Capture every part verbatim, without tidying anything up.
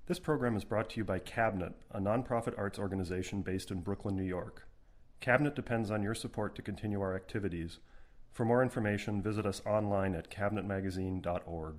This program is brought to you by Cabinet, a nonprofit arts organization based in Brooklyn, New York. Cabinet depends on your support to continue our activities. For more information, visit us online at cabinet magazine dot org.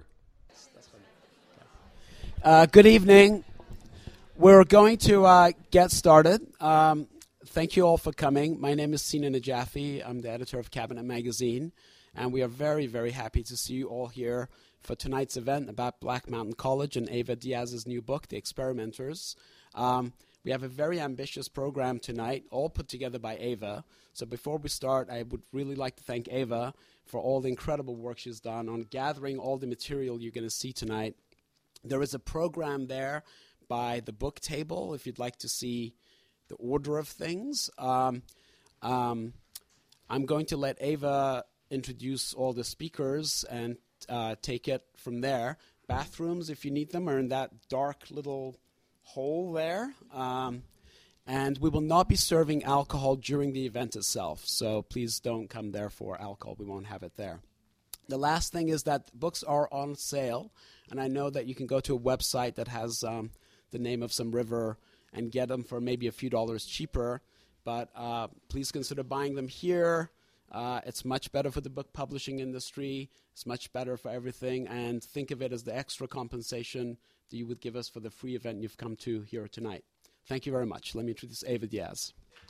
Uh, good evening. We're going to uh, get started. Um, thank you all for coming. My name is Sina Najafi. I'm the editor of Cabinet Magazine, and we are very, very happy to see you all here for tonight's event about Black Mountain College and Ava Diaz's new book, The Experimenters. Um, we have a very ambitious program tonight, all put together by Ava. So before we start, I would really like to thank Ava for all the incredible work she's done on gathering all the material you're going to see tonight. There is a program there by the book table if you'd like to see the order of things. Um, um, I'm going to let Ava introduce all the speakers and uh, take it from there. Bathrooms, if you need them, are in that dark little hole there. Um, and we will not be serving alcohol during the event itself, so please don't come there for alcohol. We won't have it there. The last thing is that books are on sale, and I know that you can go to a website that has um, the name of some river and get them for maybe a few dollars cheaper, but uh, please consider buying them here. Uh, it's much better for the book publishing industry. It's much better for everything, and think of it as the extra compensation that you would give us for the free event you've come to here tonight. Thank you very much. Let me introduce Ava Diaz.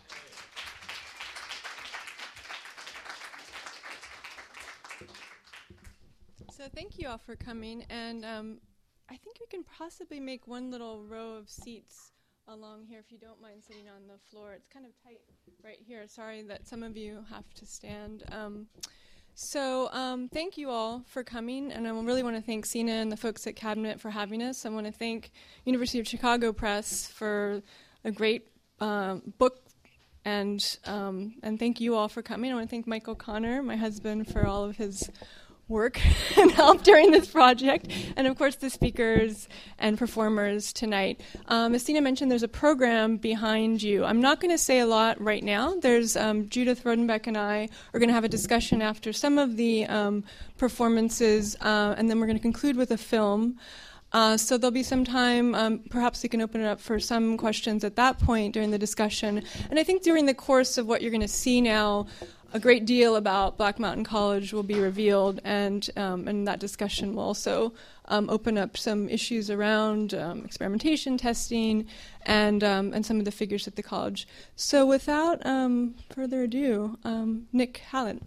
So thank you all for coming, and um, I think we can possibly make one little row of seats along here if you don't mind sitting on the floor. It's kind of tight right here. Sorry that some of you have to stand. Um, so um, thank you all for coming, and I really want to thank Sina and the folks at Cabinet for having us. I want to thank University of Chicago Press for a great uh, book, and um, and thank you all for coming. I want to thank Michael Connor, my husband, for all of his work and help during this project, and of course the speakers and performers tonight. Um, as Sina mentioned, there's a program behind you. I'm not going to say a lot right now. There's um, Judith Rodenbeck and I are going to have a discussion after some of the um, performances, uh, and then we're going to conclude with a film. Uh, so there'll be some time, um, perhaps we can open it up for some questions at that point during the discussion. And I think during the course of what you're going to see now, a great deal about Black Mountain College will be revealed, and um, and that discussion will also um, open up some issues around um, experimentation, testing, and um, and some of the figures at the college. So without um, further ado, um, Nick Hallen.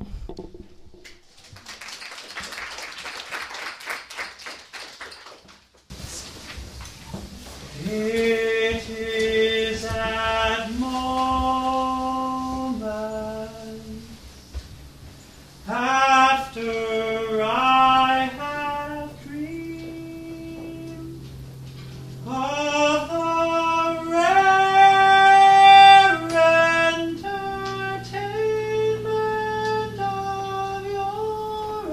It is at moments after I have dreamed of the rare entertainment of your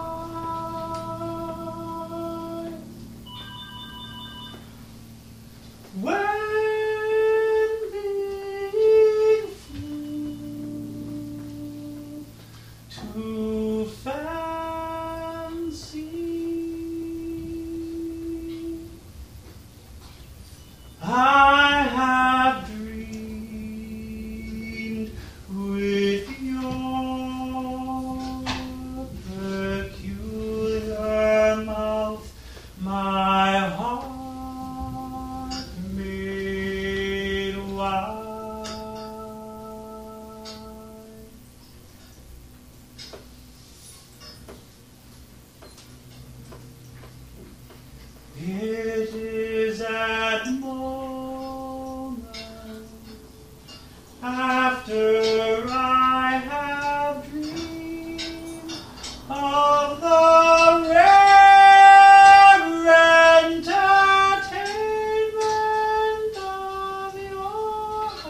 eyes, when being flew to fancy, I have dreamed with your peculiar mouth, my heart made wide. It is at moments after I have dreamed of the rare entertainment of your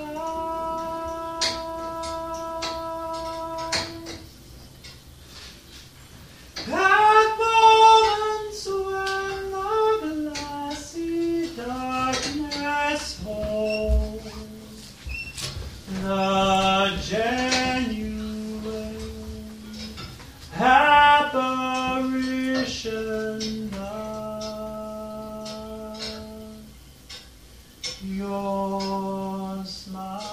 your smile.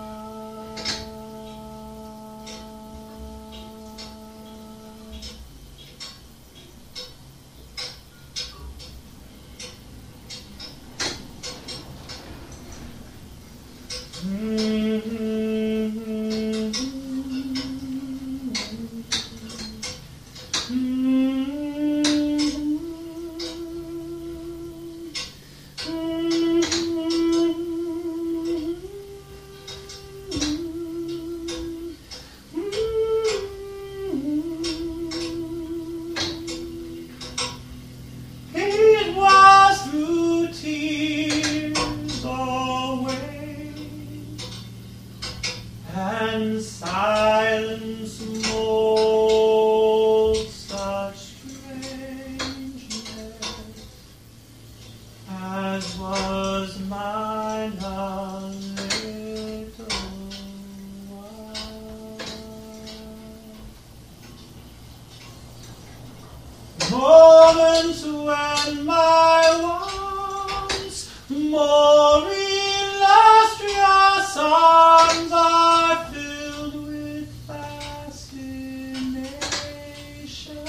It was through tears always, and silence molds such strangeness as was mine a little while. Moments when my once more illustrious arms are filled with fascination.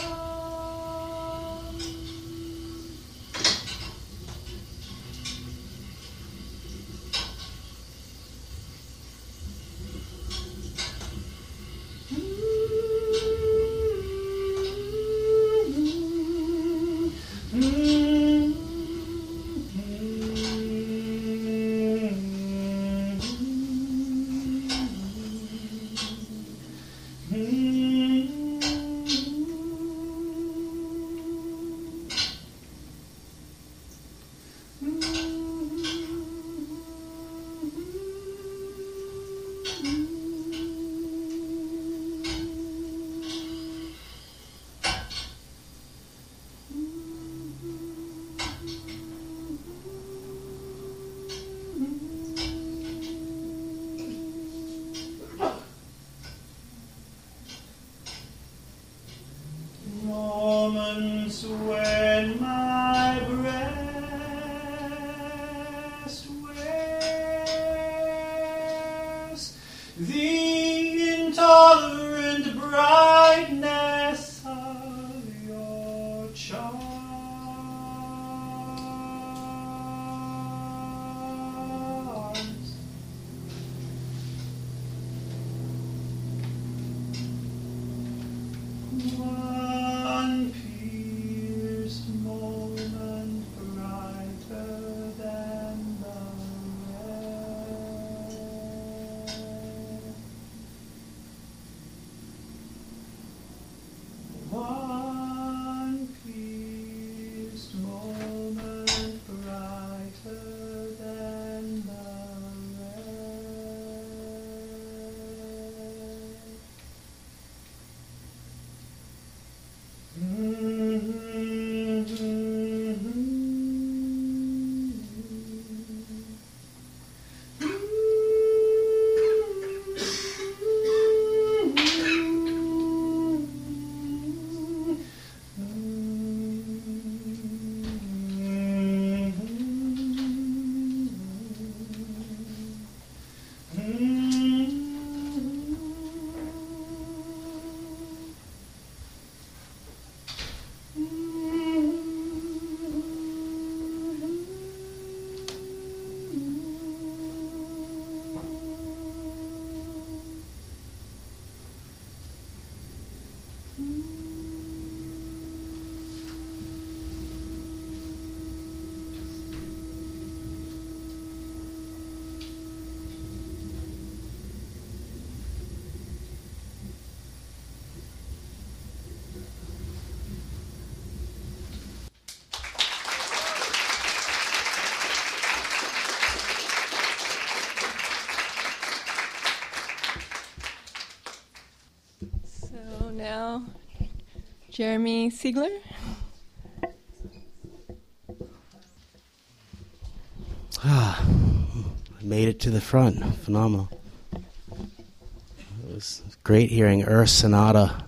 Moments when my breast wears the intolerant brightness of your charms. One pierced moment brighter than the rest. One pierced moment brighter than the So now, Jeremy Siegler. Ah, I made it to the front. Phenomenal. It was great hearing Ur Sonata,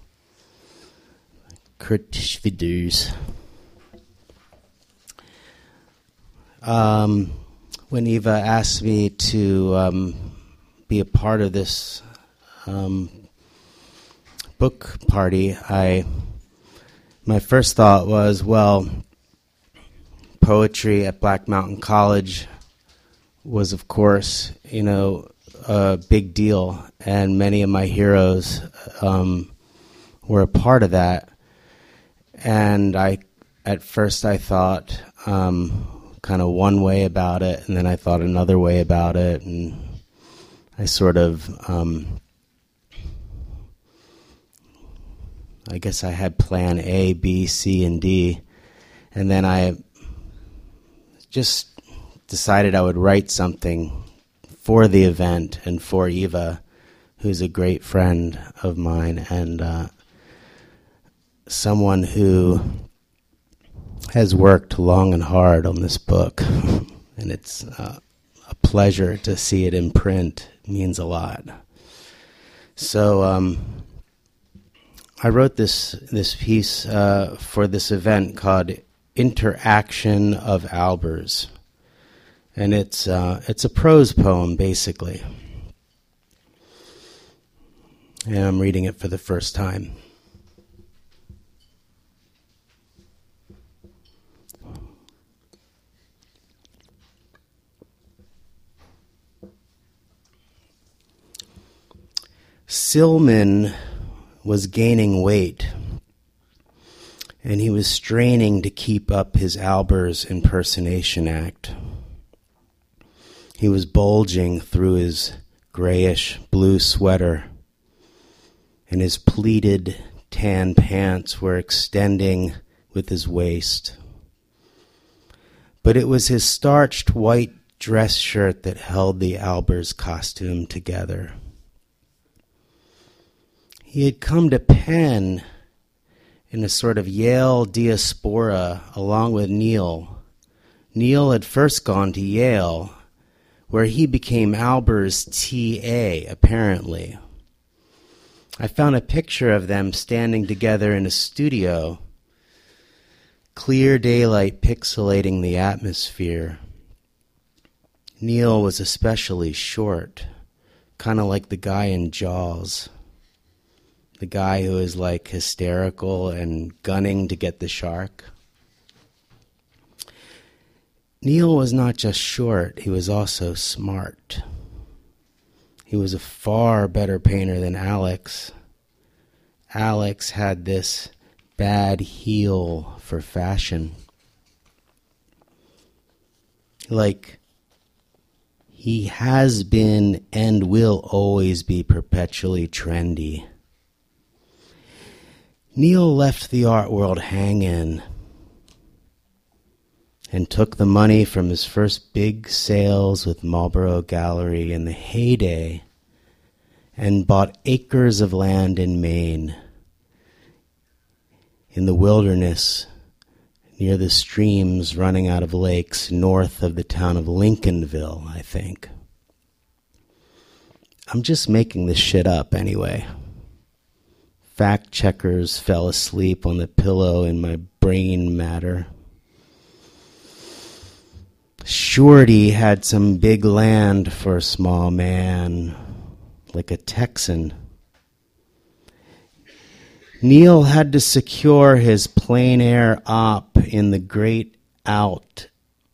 Kurdish Vidus. Um, when Eva asked me to um, be a part of this um, book party, I my first thought was, well, poetry at Black Mountain College was, of course, you know, a big deal, and many of my heroes um, were a part of that. And I, at first, I thought um, kind of one way about it, and then I thought another way about it, and I sort of, um, I guess I had plan A, B, C, and D, and then I just decided I would write something for the event and for Eva, who's a great friend of mine and uh, someone who has worked long and hard on this book. And it's uh, a pleasure to see it in print. It means a lot. So um, I wrote this, this piece uh, for this event called Interaction of Albers. And it's uh, it's a prose poem, basically. And I'm reading it for the first time. Silman was gaining weight, and he was straining to keep up his Albers impersonation act. He was bulging through his grayish blue sweater, and his pleated tan pants were extending with his waist. But it was his starched white dress shirt that held the Albers costume together. He had come to Penn in a sort of Yale diaspora along with Neil. Neil had first gone to Yale, where he became Albers' T A, apparently. I found a picture of them standing together in a studio, clear daylight pixelating the atmosphere. Neil was especially short, kind of like the guy in Jaws. The guy who is like hysterical and gunning to get the shark. Neil was not just short, he was also smart. He was a far better painter than Alex. Alex had this bad heel for fashion. Like, he has been and will always be perpetually trendy. Neil left the art world hanging and took the money from his first big sales with Marlborough Gallery in the heyday and bought acres of land in Maine, in the wilderness near the streams running out of lakes north of the town of Lincolnville, I think. I'm just making this shit up anyway. Fact checkers fell asleep on the pillow in my brain matter. Shorty had some big land for a small man, like a Texan. Neil had to secure his plein air op in the Great Out.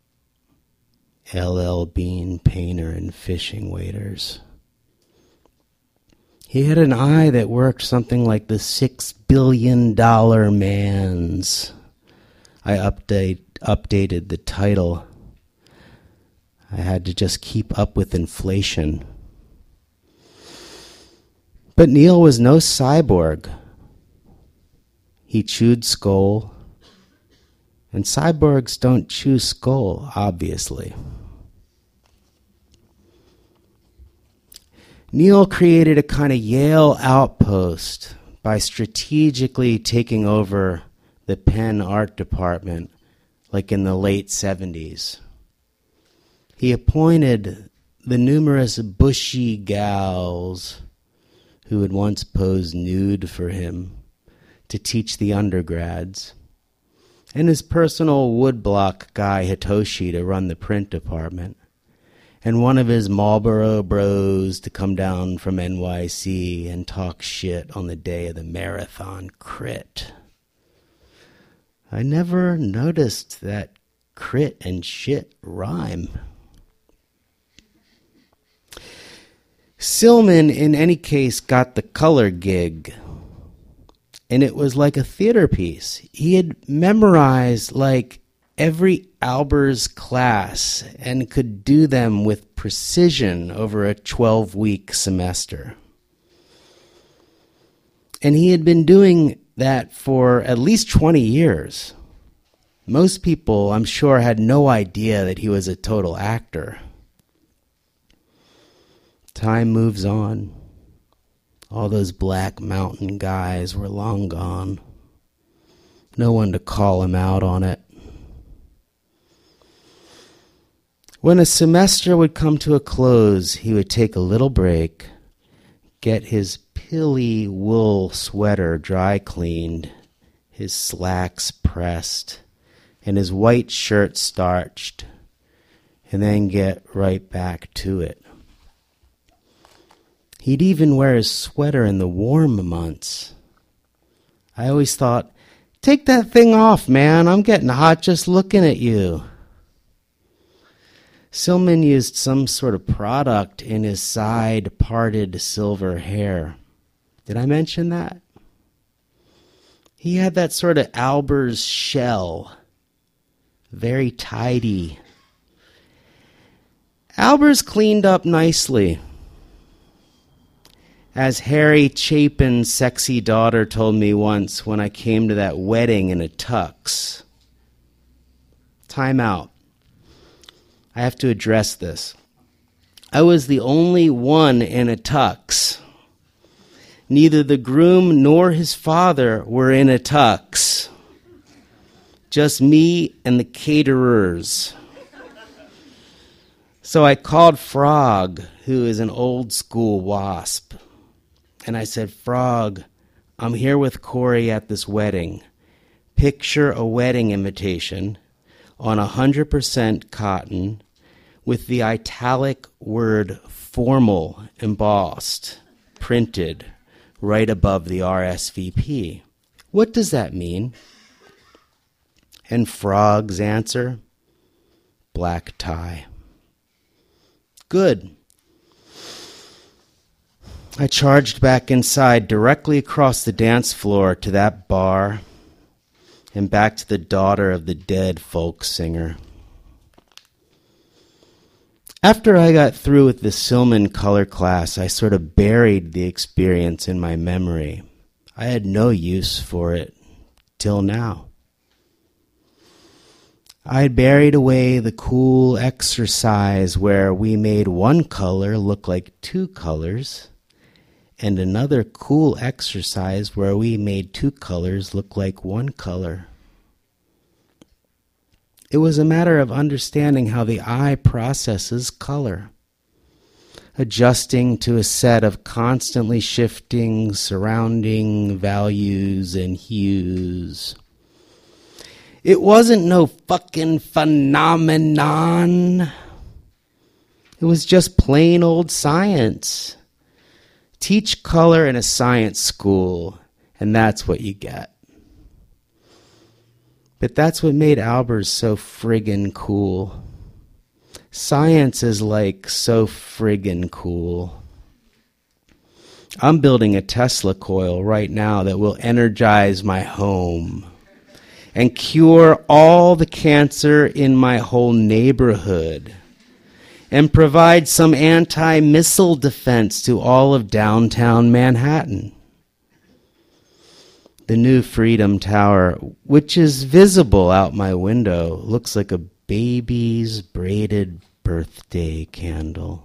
L L Bean, painter, and fishing waders. He had an eye that worked something like the six billion dollar man's. I update updated the title. I had to just keep up with inflation. But Neil was no cyborg. He chewed skull, and cyborgs don't chew skull, obviously. Neil created a kind of Yale outpost by strategically taking over the Penn art department, like in the late seventies. He appointed the numerous bushy gals who had once posed nude for him to teach the undergrads, and his personal woodblock guy Hitoshi to run the print department. and one of his Marlboro bros to come down from N Y C and talk shit on the day of the marathon crit. I never noticed that crit and shit rhyme. Silman, in any case, got the color gig, and it was like a theater piece. He had memorized like every Albers class and could do them with precision over a twelve-week semester. And he had been doing that for at least twenty years. Most people, I'm sure, had no idea that he was a total actor. Time moves on. All those Black Mountain guys were long gone. No one to call him out on it. When a semester would come to a close, he would take a little break, get his pilly wool sweater dry cleaned, his slacks pressed, and his white shirt starched, and then get right back to it. He'd even wear his sweater in the warm months. I always thought, take that thing off, man. I'm getting hot just looking at you. Silman used some sort of product in his side-parted silver hair. Did I mention that? He had that sort of Albers shell. Very tidy. Albers cleaned up nicely. As Harry Chapin's sexy daughter told me once when I came to that wedding in a tux. Time out. I have to address this. I was the only one in a tux. Neither the groom nor his father were in a tux. Just me and the caterers. So I called Frog, who is an old school wasp. And I said, Frog, I'm here with Corey at this wedding. Picture a wedding invitation on one hundred percent cotton with the italic word formal embossed, printed right above the R S V P. What does that mean? And Frog's answer, black tie. Good. I charged back inside, directly across the dance floor to that bar, and back to the daughter of the dead folk singer. After I got through with the Silman color class, I sort of buried the experience in my memory. I had no use for it till now. I had buried away the cool exercise where we made one color look like two colors, and another cool exercise where we made two colors look like one color. It was a matter of understanding how the eye processes color, adjusting to a set of constantly shifting surrounding values and hues. It wasn't no fucking phenomenon. It was just plain old science. Teach color in a science school, and that's what you get. But that's what made Albers so friggin' cool. Science is like so friggin' cool. I'm building a Tesla coil right now that will energize my home and cure all the cancer in my whole neighborhood and provide some anti-missile defense to all of downtown Manhattan. The new Freedom Tower, which is visible out my window, looks like a baby's braided birthday candle.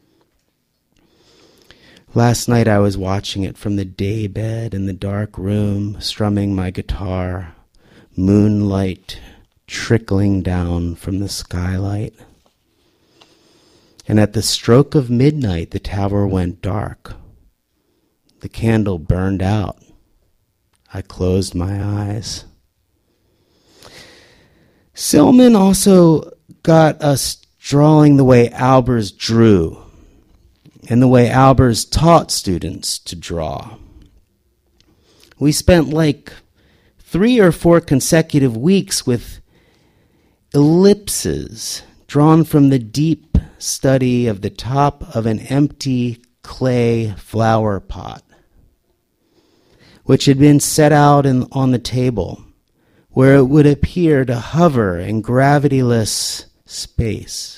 Last night I was watching it from the daybed in the dark room, strumming my guitar, moonlight trickling down from the skylight. And at the stroke of midnight, the tower went dark. The candle burned out. I closed my eyes. Silman also got us drawing the way Albers drew and the way Albers taught students to draw. We spent like three or four consecutive weeks with ellipses drawn from the deep study of the top of an empty clay flower pot, which had been set out in, on the table, where it would appear to hover in gravityless space.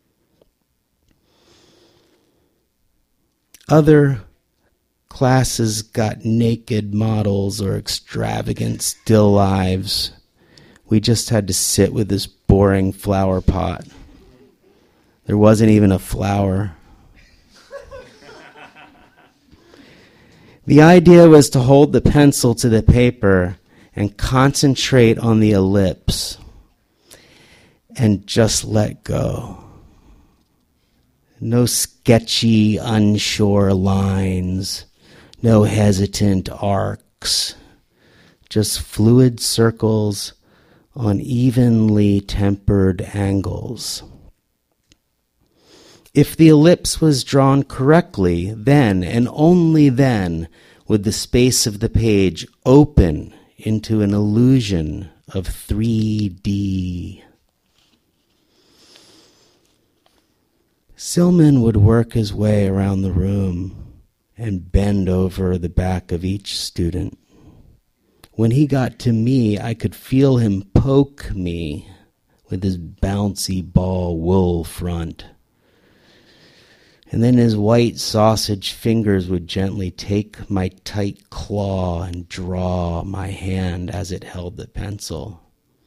Other classes got naked models or extravagant still lives. We just had to sit with this boring flower pot. There wasn't even a flower. The idea was to hold the pencil to the paper and concentrate on the ellipse and just let go. No sketchy, unsure lines, no hesitant arcs, just fluid circles on evenly tempered angles. If the ellipse was drawn correctly, then and only then would the space of the page open into an illusion of three D. Silman would work his way around the room and bend over the back of each student. When he got to me, I could feel him poke me with his bouncy ball wool front. And then his white sausage fingers would gently take my tight claw and draw my hand as it held the pencil.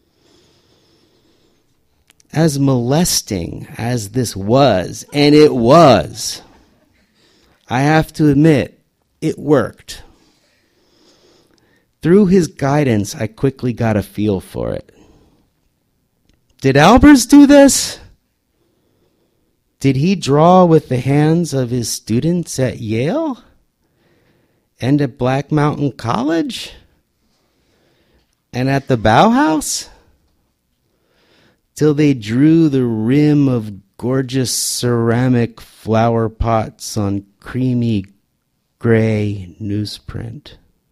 As molesting as this was, and it was, I have to admit, it worked. Through his guidance, I quickly got a feel for it. Did Albers do this? Did he draw with the hands of his students at Yale? And at Black Mountain College? And at the Bauhaus? Till they drew the rim of gorgeous ceramic flower pots on creamy gray newsprint.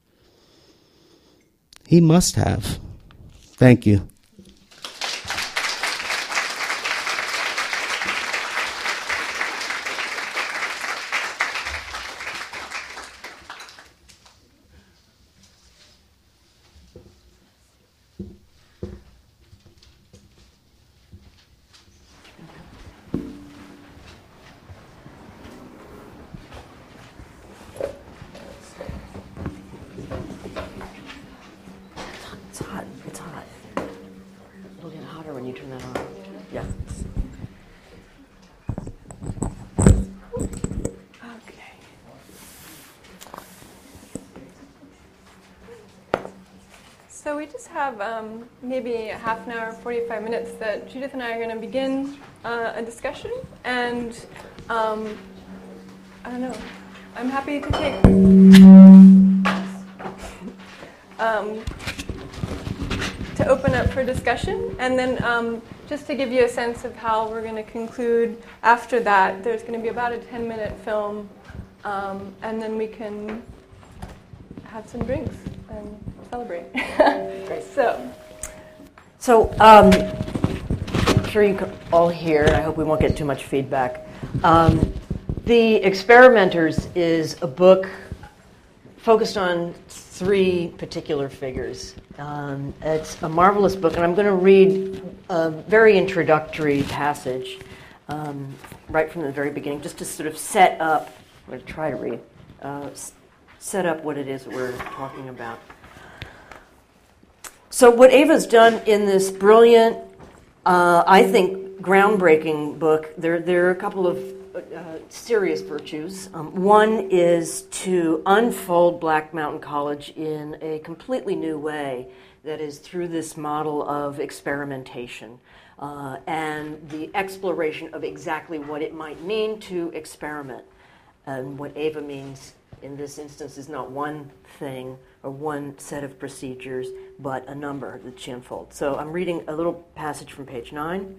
He must have. Thank you. It's hot. It's hot. It'll get hotter when you turn that on. Yeah. Okay. So we just have um, maybe a half an hour, forty-five minutes that Judith and I are going to begin uh, a discussion. And um, I don't know. I'm happy to take... Um, to open up for discussion, and then um, just to give you a sense of how we're going to conclude after that, there's going to be about a ten minute film, um, and then we can have some drinks and celebrate. Great. So, So, um, I'm sure you can all hear, and I hope we won't get too much feedback. Um, The Experimenters is a book focused on three particular figures. Um, it's a marvelous book, and I'm going to read a very introductory passage um, right from the very beginning, just to sort of set up, I'm going to try to read, uh, s- set up what it is that we're talking about. So what Ava's done in this brilliant, uh, I think, groundbreaking book, there, there are a couple of Uh, serious virtues. Um, one is to unfold Black Mountain College in a completely new way, that is through this model of experimentation uh, and the exploration of exactly what it might mean to experiment. And what Ava means in this instance is not one thing or one set of procedures, but a number that she unfolds. So I'm reading a little passage from page nine.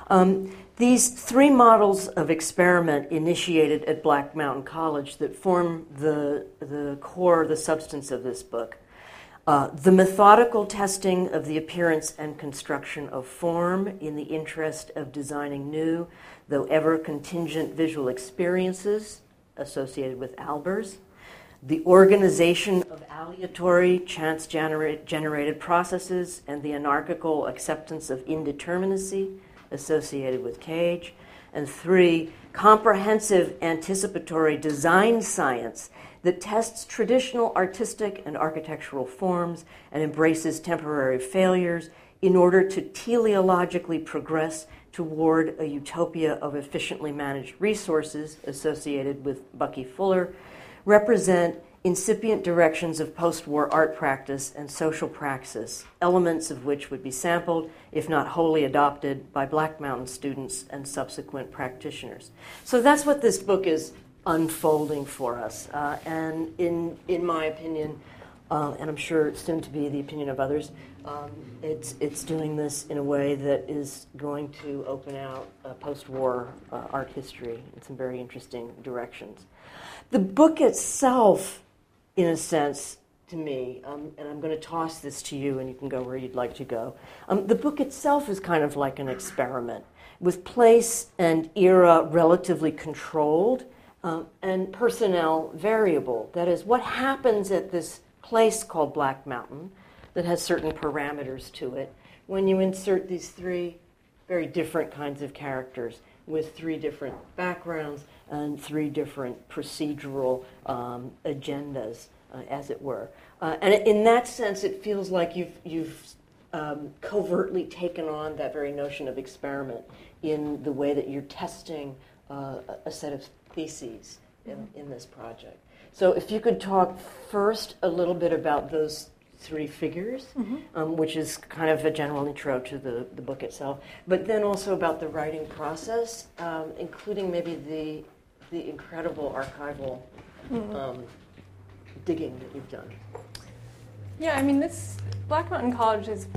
Um, these three models of experiment initiated at Black Mountain College that form the, the core, the substance of this book. Uh, the methodical testing of the appearance and construction of form in the interest of designing new, though ever contingent visual experiences associated with Albers. The organization of aleatory, chance-generated processes and the anarchical acceptance of indeterminacy associated with Cage. And three, comprehensive anticipatory design science that tests traditional artistic and architectural forms and embraces temporary failures in order to teleologically progress toward a utopia of efficiently managed resources associated with Bucky Fuller, represent incipient directions of post-war art practice and social praxis, elements of which would be sampled, if not wholly adopted, by Black Mountain students and subsequent practitioners. So that's what this book is unfolding for us. Uh, and in, in my opinion, uh, and I'm sure soon to be the opinion of others, um, it's, it's doing this in a way that is going to open out uh, post-war uh, art history in some very interesting directions. The book itself, in a sense, to me, um, and I'm going to toss this to you and you can go where you'd like to go, um, the book itself is kind of like an experiment, with place and era relatively controlled um, and personnel variable. That is, what happens at this place called Black Mountain that has certain parameters to it when you insert these three very different kinds of characters with three different backgrounds and three different procedural um, agendas, uh, as it were. Uh, and in that sense, it feels like you've, you've um, covertly taken on that very notion of experiment in the way that you're testing uh, a set of theses in, in this project. So if you could talk first a little bit about those three figures, mm-hmm. um, which is kind of a general intro to the, the book itself, but then also about the writing process, um, including maybe the the incredible archival mm-hmm. um, digging that you've done. Yeah, I mean, this Black Mountain College has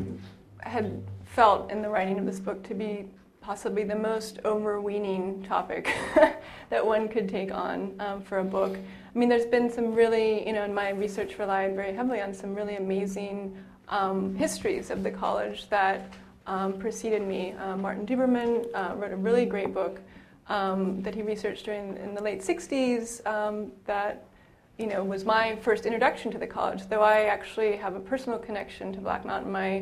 had felt in the writing of this book to be possibly the most overweening topic that one could take on um, for a book. I mean, there's been some really, you know, in my research relied very heavily on some really amazing um, histories of the college that um, preceded me. Uh, Martin Duberman uh, wrote a really great book um, that he researched during in the late sixties um, that, you know, was my first introduction to the college, though I actually have a personal connection to Black Mountain. My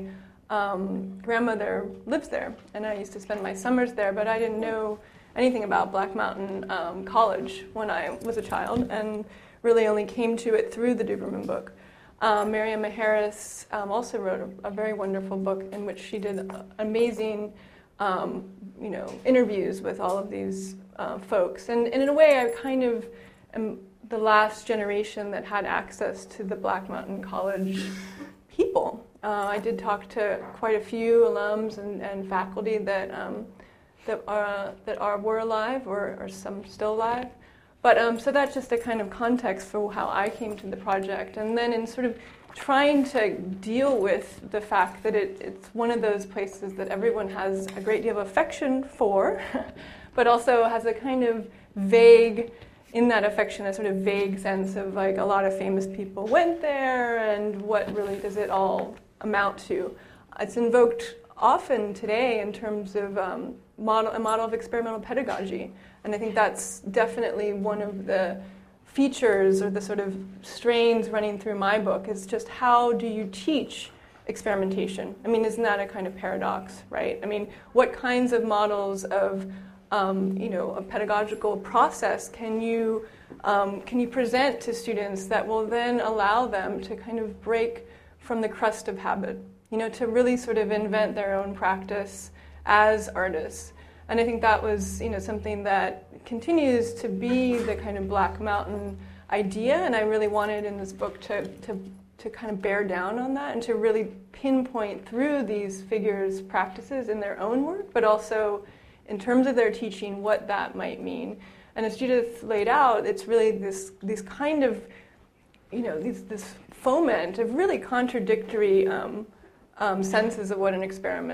um, grandmother lives there, and I used to spend my summers there, but I didn't know anything about Black Mountain um, College when I was a child, and really only came to it through the Duberman book. Um, Miriam Maharis um, also wrote a, a very wonderful book in which she did amazing, um, you know, interviews with all of these uh, folks. And, and in a way, I kind of am the last generation that had access to the Black Mountain College people. Uh, I did talk to quite a few alums and, and faculty that um, that are that are were alive, or, or some still alive. But um, so that's just a kind of context for how I came to the project. And then in sort of trying to deal with the fact that it, it's one of those places that everyone has a great deal of affection for, but also has a kind of vague, in that affection, a sort of vague sense of like a lot of famous people went there, and what really does it all amount to? It's invoked often today in terms of um, model, a model of experimental pedagogy. And I think that's definitely one of the features or the sort of strains running through my book, is just how do you teach experimentation? I mean, isn't that a kind of paradox, right? I mean, what kinds of models of um, you know, a pedagogical process can you um, can you present to students that will then allow them to kind of break from the crust of habit, you know, to really sort of invent their own practice as artists. And I think that was, you know, something that continues to be the kind of Black Mountain idea, and I really wanted in this book to, to, to kind of bear down on that and to really pinpoint through these figures' practices in their own work, but also in terms of their teaching what that might mean. And as Judith laid out, it's really this, this kind of, you know, these, this foment of really contradictory um, um, senses of what an experiment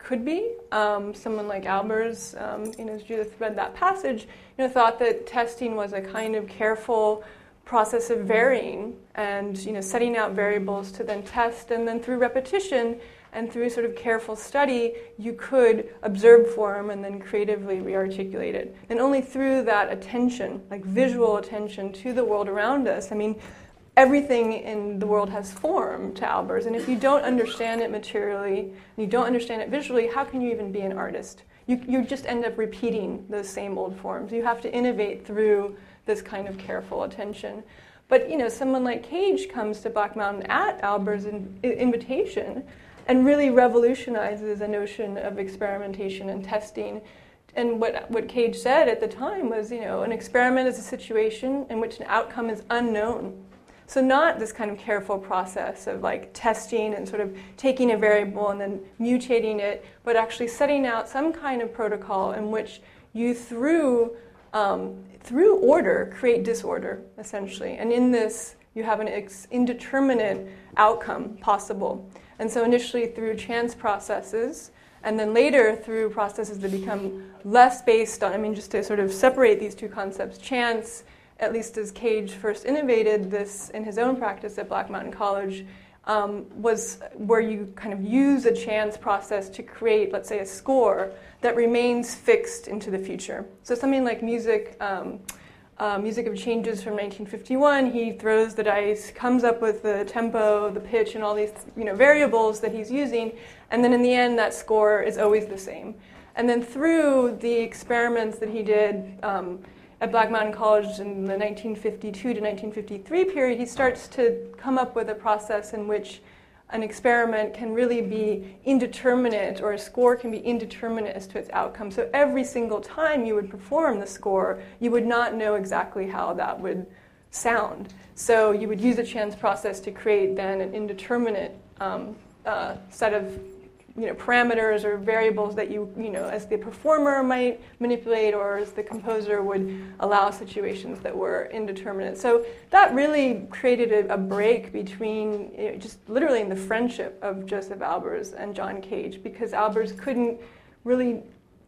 could be. Um, someone like Albers, um, you know, as Judith read that passage, you know, thought that testing was a kind of careful process of varying and, you know, setting out variables to then test, and then through repetition and through sort of careful study, you could observe form and then creatively re-articulate it. And only through that attention, like visual attention to the world around us, I mean, everything in the world has form to Albers, and if you don't understand it materially, and you don't understand it visually, how can you even be an artist? You, you just end up repeating those same old forms. You have to innovate through this kind of careful attention. But, you know, someone like Cage comes to Black Mountain at Albers' in, in, invitation and really revolutionizes a notion of experimentation and testing. And what, what Cage said at the time was, you know, an experiment is a situation in which an outcome is unknown. So not this kind of careful process of like testing and sort of taking a variable and then mutating it, but actually setting out some kind of protocol in which you, through um, through order, create disorder, essentially. And in this, you have an ex- indeterminate outcome possible. And so initially through chance processes, and then later through processes that become less based on, I mean, just to sort of separate these two concepts, chance, at least as Cage first innovated this in his own practice at Black Mountain College, um, was where you kind of use a chance process to create, let's say, a score that remains fixed into the future. So something like music, um, uh, Music of Changes from nineteen fifty-one, he throws the dice, comes up with the tempo, the pitch, and all these, you know, variables that he's using, and then in the end, that score is always the same. And then through the experiments that he did um, at Black Mountain College in the nineteen fifty-two to nineteen fifty-three period, he starts to come up with a process in which an experiment can really be indeterminate, or a score can be indeterminate as to its outcome. So every single time you would perform the score, you would not know exactly how that would sound. So you would use a chance process to create then an indeterminate um, uh, set of you know, parameters or variables that you, you know, as the performer might manipulate, or as the composer would allow situations that were indeterminate. So that really created a, a break between, you know, just literally in the friendship of Joseph Albers and John Cage, because Albers couldn't really,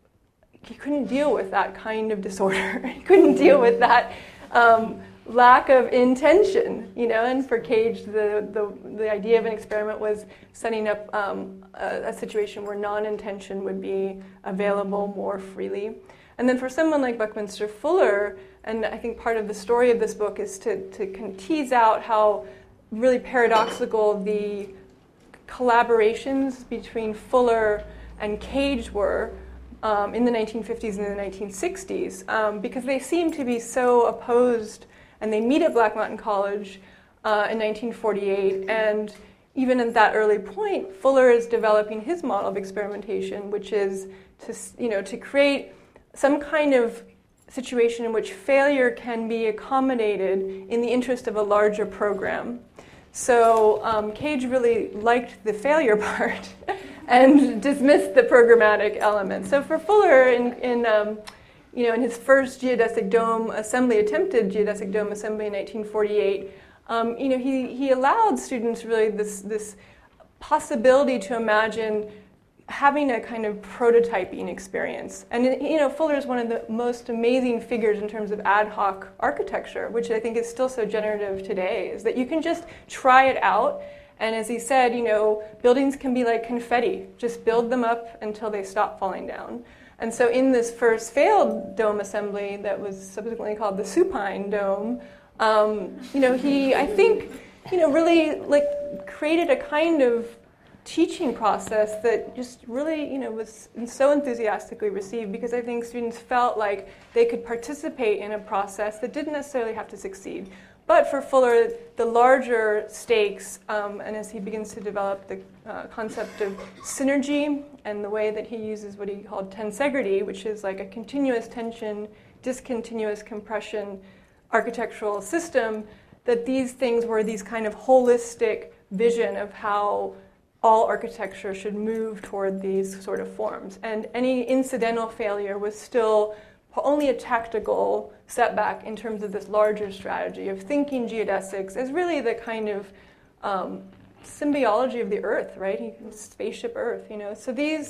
he couldn't deal with that kind of disorder. He couldn't deal with that um, lack of intention, you know, and for Cage, the, the, the idea of an experiment was setting up um, a, a situation where non-intention would be available more freely. And then for someone like Buckminster Fuller, and I think part of the story of this book is to, to kind of tease out how really paradoxical the collaborations between Fuller and Cage were um, in the nineteen fifties and the nineteen sixties, um, because they seem to be so opposed. And they meet at Black Mountain College uh, in nineteen forty-eight, and even at that early point, Fuller is developing his model of experimentation, which is to, you know, to create some kind of situation in which failure can be accommodated in the interest of a larger program. So um, Cage really liked the failure part and dismissed the programmatic element. So for Fuller, in, in um, You know, in his first geodesic dome assembly, attempted geodesic dome assembly in nineteen forty-eight, um, you know, he, he allowed students really this, this possibility to imagine having a kind of prototyping experience. And, you know, Fuller is one of the most amazing figures in terms of ad hoc architecture, which I think is still so generative today, is that you can just try it out. And as he said, you know, buildings can be like confetti. Just build them up until they stop falling down. And so in this first failed dome assembly that was subsequently called the supine dome, um, you know, he, I think, you know, really like created a kind of teaching process that just really, you know, was so enthusiastically received, because I think students felt like they could participate in a process that didn't necessarily have to succeed. But for Fuller, the larger stakes, um, and as he begins to develop the uh, concept of synergy and the way that he uses what he called tensegrity, which is like a continuous tension, discontinuous compression architectural system, that these things were these kind of holistic vision of how all architecture should move toward these sort of forms. And any incidental failure was still only a tactical setback in terms of this larger strategy of thinking geodesics as really the kind of um, symbiology of the Earth, right? Spaceship Earth, you know. So these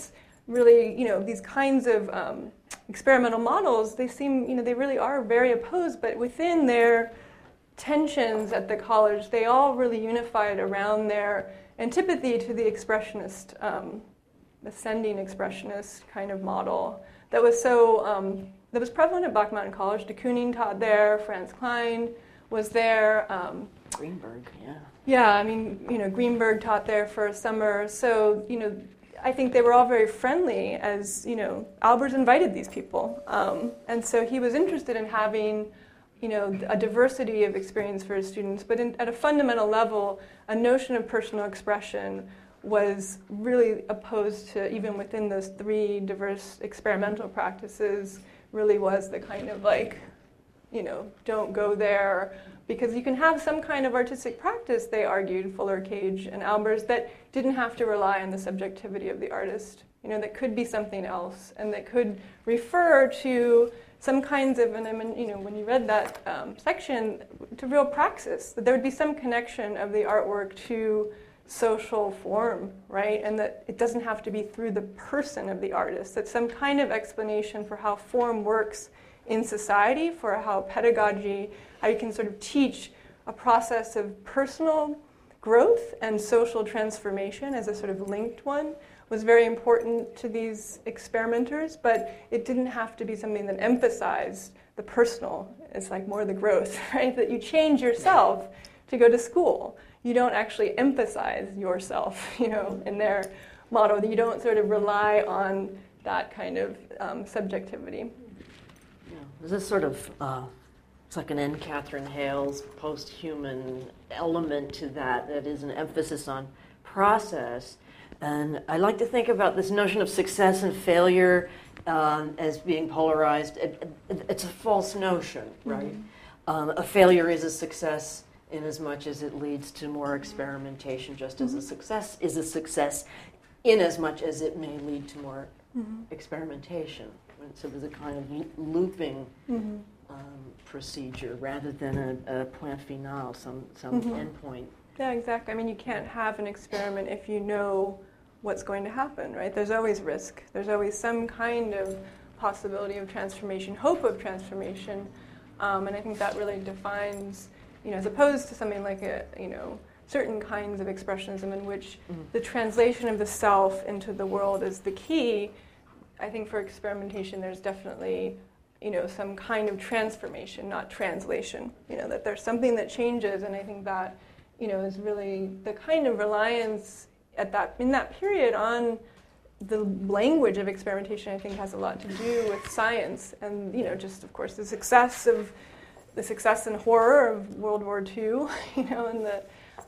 really, you know, these kinds of um, experimental models, they seem, you know, they really are very opposed, but within their tensions at the college, they all really unified around their antipathy to the expressionist, um, ascending expressionist kind of model that was so, um, that was prevalent at Black Mountain College. De Kooning taught there, Franz Klein was there. Um, Greenberg, yeah. Yeah, I mean, you know, Greenberg taught there for a summer. So, you know, I think they were all very friendly as, you know, Albers invited these people. Um, and so he was interested in having, you know, a diversity of experience for his students. But in, at a fundamental level, a notion of personal expression was really opposed to, even within those three diverse experimental practices, really was the kind of like, you know, don't go there. Because you can have some kind of artistic practice, they argued, Fuller, Cage, and Albers, that didn't have to rely on the subjectivity of the artist. You know, that could be something else, and that could refer to some kinds of, and I mean, you know, when you read that um, section, to real praxis, that there would be some connection of the artwork to social form, right? And that it doesn't have to be through the person of the artist, that some kind of explanation for how form works in society, for how pedagogy, how you can sort of teach a process of personal growth and social transformation as a sort of linked one, was very important to these experimenters, but it didn't have to be something that emphasized the personal. It's like more the growth, right? That you change yourself to go to school. You don't actually emphasize yourself, you know, in their model. You don't sort of rely on that kind of um, subjectivity. Yeah. There's this sort of, uh, it's like an N. Catherine Hale's post-human element to that, that is an emphasis on process. And I like to think about this notion of success and failure um, as being polarized. It, it, it's a false notion, right? Mm-hmm. Um, a failure is a success in as much as it leads to more experimentation, just as a success is a success in as much as it may lead to more mm-hmm. experimentation. And so there's a kind of looping mm-hmm. um, procedure rather than a, a point final, some, some mm-hmm. endpoint. Yeah, exactly. I mean, you can't have an experiment if you know what's going to happen, right? There's always risk. There's always some kind of possibility of transformation, hope of transformation. Um, and I think that really defines, you know, as opposed to something like a, you know, certain kinds of expressionism in which mm-hmm. the translation of the self into the world is the key. I think for experimentation, there's definitely, you know, some kind of transformation, not translation. You know, that there's something that changes, and I think that, you know, is really the kind of reliance at that in that period on the language of experimentation. I think has a lot to do with science, and you know, just of course the success of the success and horror of World War Two. You know, and the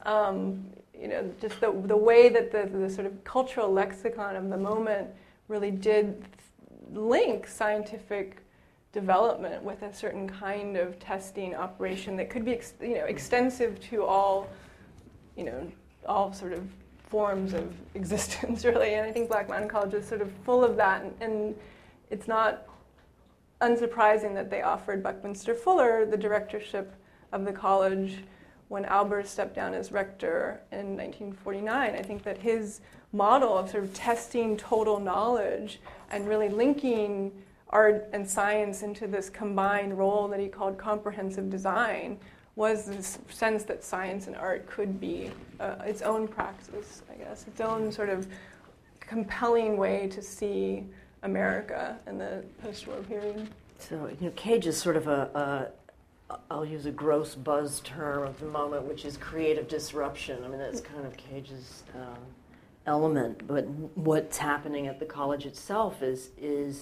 um, you know, just the the way that the the sort of cultural lexicon of the moment really did link scientific development with a certain kind of testing operation that could be, ex- you know, extensive to all, you know, all sort of forms of existence, really. And I think Black Mountain College is sort of full of that. And, and it's not unsurprising that they offered Buckminster Fuller the directorship of the college when Albers stepped down as rector in nineteen forty-nine. I think that his model of sort of testing total knowledge and really linking art and science into this combined role that he called comprehensive design was this sense that science and art could be uh, its own praxis, I guess, its own sort of compelling way to see America in the post-war period. So, you know, Cage is sort of a, a, I'll use a gross buzz term of the moment, which is creative disruption. I mean, that's kind of Cage's um, element. But what's happening at the college itself is is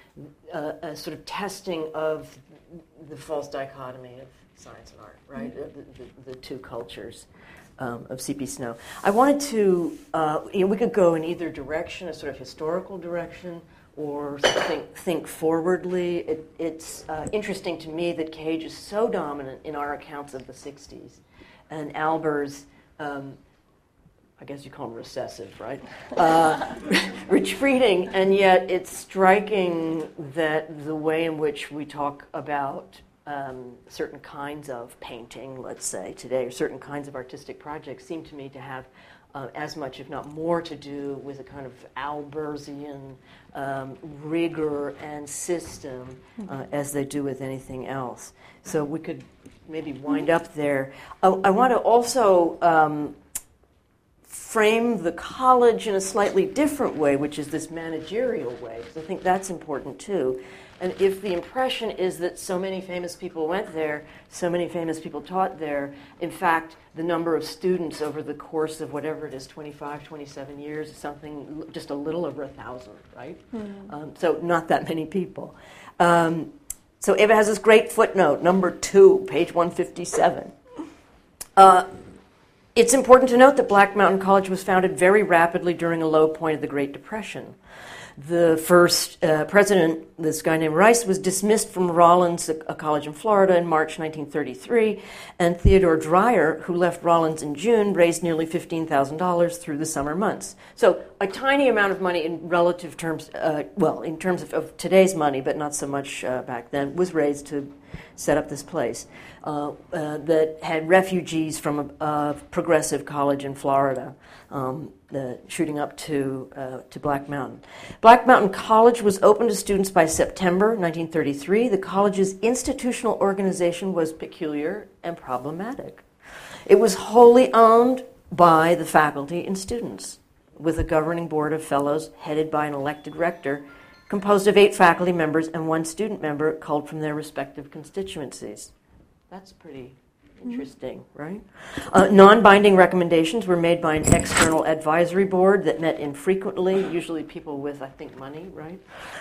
Uh, a sort of testing of the false dichotomy of science and art, right? Mm-hmm. The, the, the two cultures um, of C P Snow. I wanted to, uh, you know, we could go in either direction, a sort of historical direction, or think, think forwardly. It, it's uh, interesting to me that Cage is so dominant in our accounts of the sixties, and Albers, um, I guess you call them recessive, right? Uh, retreating, and yet it's striking that the way in which we talk about um, certain kinds of painting, let's say, today, or certain kinds of artistic projects seem to me to have uh, as much, if not more, to do with a kind of Albersian um, rigor and system uh, as they do with anything else. So we could maybe wind up there. Uh, I want to also um, frame the college in a slightly different way, which is this managerial way, because I think that's important too. And if the impression is that so many famous people went there, so many famous people taught there, in fact, the number of students over the course of whatever it is, twenty-five, twenty-seven years, is something just a little over a thousand, right? Mm-hmm. Um, so not that many people. Um, so Eva has this great footnote, number two, page one fifty-seven. Uh, it's important to note that Black Mountain College was founded very rapidly during a low point of the Great Depression. The first uh, president, this guy named Rice, was dismissed from Rollins, a, a college in Florida, in March nineteen thirty-three, and Theodore Dreyer, who left Rollins in June, raised nearly fifteen thousand dollars through the summer months. So a tiny amount of money in relative terms, uh, well, in terms of, of today's money, but not so much uh, back then, was raised to set up this place uh, uh, that had refugees from a, a progressive college in Florida. Um, the, shooting up to uh, to Black Mountain. Black Mountain College was open to students by September nineteen thirty-three. The college's institutional organization was peculiar and problematic. It was wholly owned by the faculty and students, with a governing board of fellows headed by an elected rector, composed of eight faculty members and one student member culled from their respective constituencies. That's pretty interesting, right? Uh, non-binding recommendations were made by an external advisory board that met infrequently, usually people with, I think, money, right?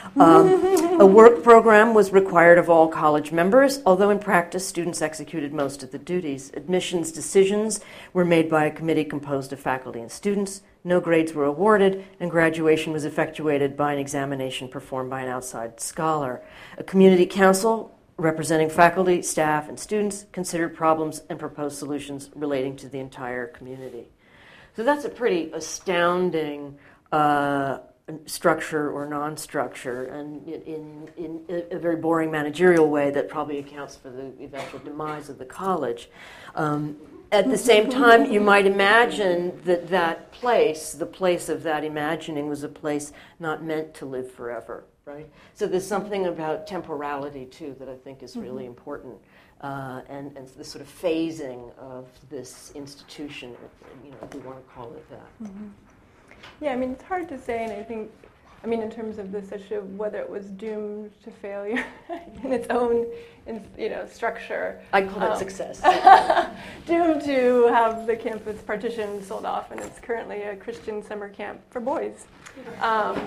Um, a work program was required of all college members, although in practice, students executed most of the duties. Admissions decisions were made by a committee composed of faculty and students. No grades were awarded, and graduation was effectuated by an examination performed by an outside scholar. A community council representing faculty, staff, and students, considered problems and proposed solutions relating to the entire community. So that's a pretty astounding uh, structure or non-structure, and in, in, in a very boring managerial way that probably accounts for the eventual demise of the college. Um, at the same time, you might imagine that that place, the place of that imagining, was a place not meant to live forever. Right? So there's something about temporality, too, that I think is really mm-hmm. important, uh, and, and the sort of phasing of this institution, you know, if we want to call it that. Mm-hmm. Yeah, I mean, it's hard to say, and I think, I mean, in terms of this issue of whether it was doomed to failure in its own, in, you know, structure. I'd call that um, success. Doomed to have the campus partition sold off, and it's currently a Christian summer camp for boys. Um,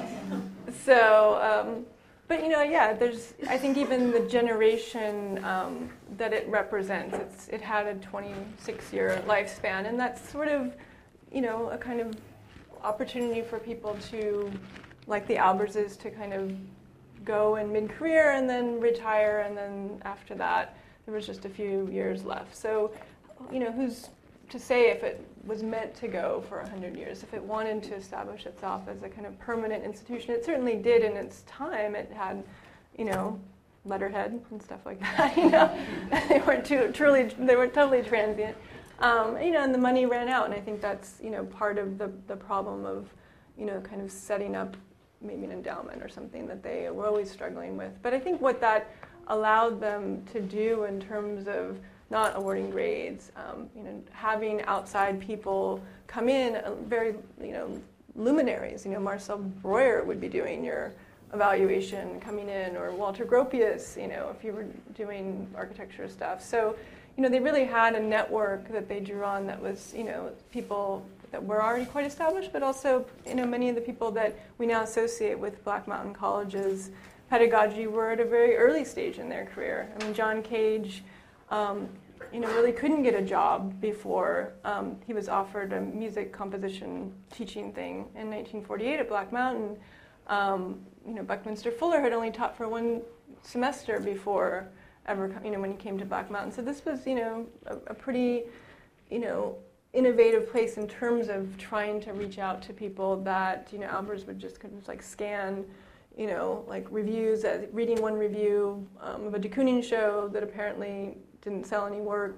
so, um, but you know, yeah, there's, I think even the generation um, that it represents, it's, it had a twenty-six year lifespan, and that's sort of, you know, a kind of opportunity for people to, like the Alberses, to kind of go in mid-career and then retire, and then after that, there was just a few years left. So, you know, who's to say if it was meant to go for one hundred years, if it wanted to establish itself as a kind of permanent institution. It certainly did in its time. It had, you know, letterhead and stuff like that. You know, they weren't too, truly, they were totally transient. Um, you know, and the money ran out, and I think that's, you know, part of the, the problem of, you know, kind of setting up maybe an endowment or something that they were always struggling with. But I think what that allowed them to do in terms of not awarding grades, um, you know, having outside people come in, uh, very, you know, luminaries. You know, Marcel Breuer would be doing your evaluation coming in, or Walter Gropius, you know, if you were doing architecture stuff. So, you know, they really had a network that they drew on that was, you know, people that were already quite established, but also, you know, many of the people that we now associate with Black Mountain College's pedagogy were at a very early stage in their career. I mean, John Cage, Um, you know, really couldn't get a job before um, he was offered a music composition teaching thing in nineteen forty-eight at Black Mountain. Um, you know, Buckminster Fuller had only taught for one semester before ever, you know, when he came to Black Mountain. So this was, you know, a, a pretty, you know, innovative place in terms of trying to reach out to people that, you know, Albers would just kind of like scan, you know, like reviews, uh, reading one review um, of a de Kooning show that apparently didn't sell any work,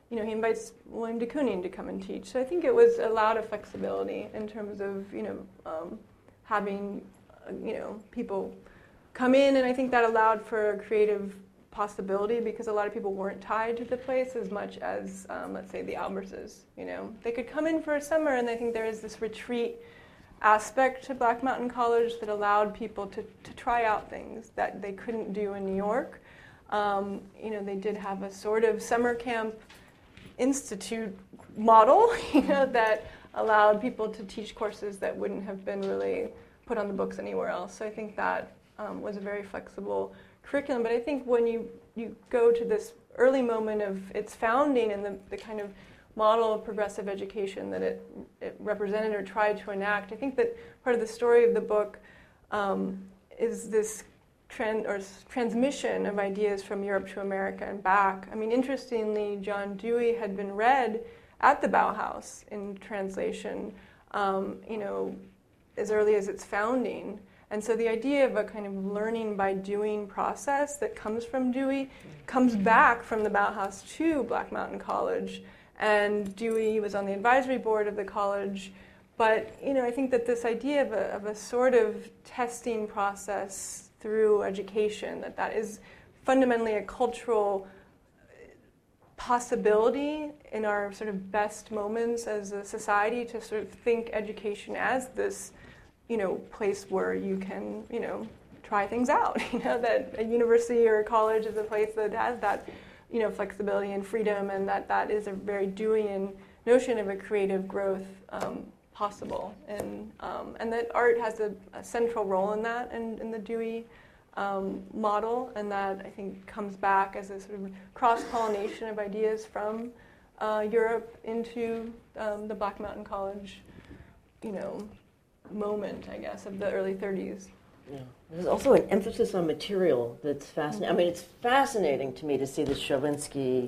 you know, he invites William de Kooning to come and teach. So I think it was a lot of flexibility in terms of, you know, um, having, uh, you know, people come in, and I think that allowed for a creative possibility because a lot of people weren't tied to the place as much as, um, let's say, the Alberses. You know, they could come in for a summer, and I think there is this retreat aspect to Black Mountain College that allowed people to, to try out things that they couldn't do in New York. Um, you know, they did have a sort of summer camp institute model, you know, that allowed people to teach courses that wouldn't have been really put on the books anywhere else. So I think that um, was a very flexible curriculum. But I think when you, you go to this early moment of its founding and the, the kind of model of progressive education that it, it represented or tried to enact, I think that part of the story of the book um, is this trend or s- transmission of ideas from Europe to America and back. I mean, interestingly, John Dewey had been read at the Bauhaus in translation, um, you know, as early as its founding. And so the idea of a kind of learning by doing process that comes from Dewey comes back from the Bauhaus to Black Mountain College. And Dewey was on the advisory board of the college. But, you know, I think that this idea of a, of a sort of testing process through education, that that is fundamentally a cultural possibility in our sort of best moments as a society to sort of think education as this, you know, place where you can, you know, try things out. You know, that a university or a college is a place that has that, you know, flexibility and freedom, and that that is a very Deweyan notion of a creative growth um, possible, and um, and that art has a, a central role in that, and in the Dewey um, model, and that I think comes back as a sort of cross-pollination of ideas from uh, Europe into um, the Black Mountain College, you know, moment, I guess, of the early thirties. Yeah. There's also an emphasis on material that's fascinating. I mean, it's fascinating to me to see the Cholinsky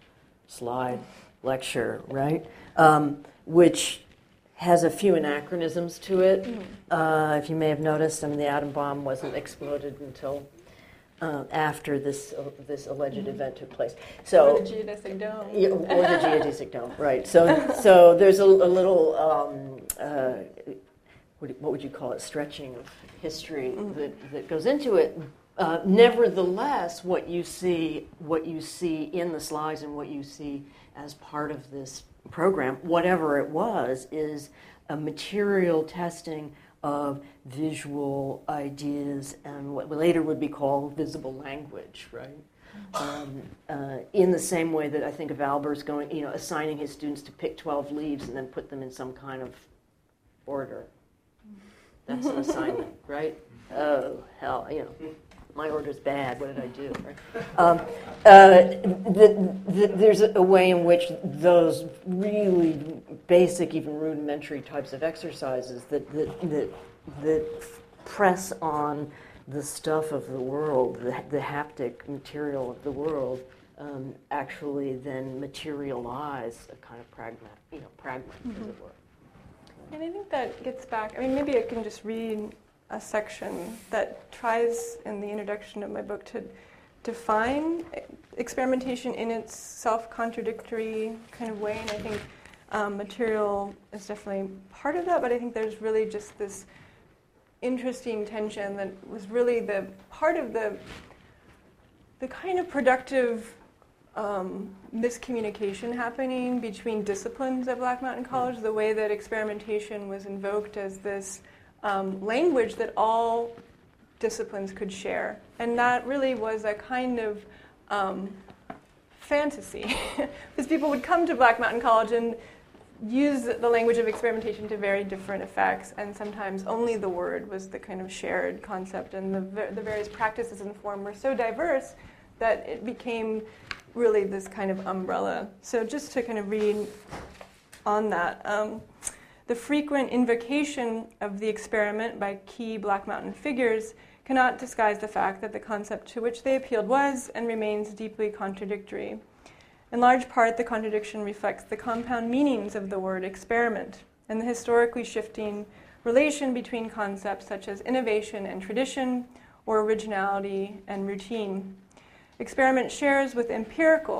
slide lecture, right? Um, which has a few anachronisms to it. Mm. Uh, if you may have noticed, I mean, the atom bomb wasn't exploded until uh, after this uh, this alleged mm. event took place. So, or the geodesic dome. Yeah, or the geodesic dome, right. So, so there's a, a little, um, uh, what, what would you call it, stretching of history mm. that, that goes into it. Uh, nevertheless, what you see, what you see in the slides and what you see as part of this program, whatever it was, is a material testing of visual ideas and what later would be called visible language, right? Um, uh, in the same way that I think of Albers going, you know, assigning his students to pick twelve leaves and then put them in some kind of order. That's an assignment, right? Oh, hell, you know. My order's bad. What did I do? Right? Um, uh, the, the, there's a way in which those really basic, even rudimentary types of exercises that that that, that press on the stuff of the world, the, the haptic material of the world, um, actually then materialize a kind of pragma, you know, pragma, mm-hmm. as it were. And I think that gets back. I mean, maybe I can just read a section that tries in the introduction of my book to define experimentation in its self-contradictory kind of way, and I think um, material is definitely part of that, but I think there's really just this interesting tension that was really the part of the the kind of productive um, miscommunication happening between disciplines at Black Mountain College, the way that experimentation was invoked as this Um, language that all disciplines could share. And that really was a kind of um, fantasy, because people would come to Black Mountain College and use the language of experimentation to very different effects, and sometimes only the word was the kind of shared concept, and the, the various practices and form were so diverse that it became really this kind of umbrella. So just to kind of read on that, um, the frequent invocation of the experiment by key Black Mountain figures cannot disguise the fact that the concept to which they appealed was and remains deeply contradictory. In large part, the contradiction reflects the compound meanings of the word experiment and the historically shifting relation between concepts such as innovation and tradition, or originality and routine. Experiment shares with empirical